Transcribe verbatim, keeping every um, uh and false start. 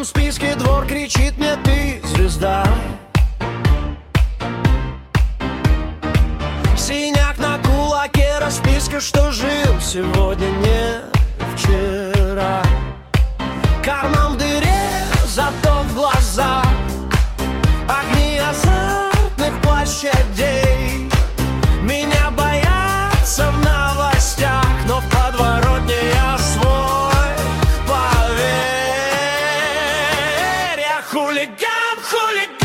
черном списке двор кричит мне: ты звезда. Синяк на кулаке, расписка, что жил сегодня, не вчера. Карман в дыре, зато в глазах огни азартных площадей. Меня боятся в новостях, но в подворотне я свой, поверь. Я хулиган, хулиган.